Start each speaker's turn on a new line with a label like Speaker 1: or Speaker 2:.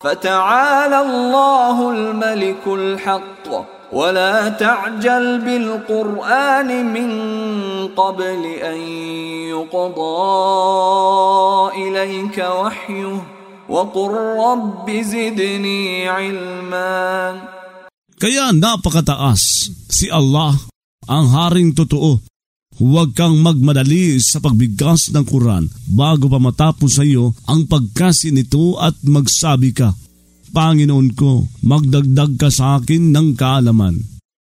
Speaker 1: فتعالى الله الملك الحق ولا تعجل بالقرآن من قبل أن يقضى إليك وحيه وقل رب زدني علما.
Speaker 2: Kaya napakataas si Allah, ang Haring totoo. Huwag kang magmadali sa pagbigkas ng Quran bago pa matapos sa iyo ang pagkasi nito at magsabi ka, Panginoon ko, magdagdag ka sa akin ng kaalaman.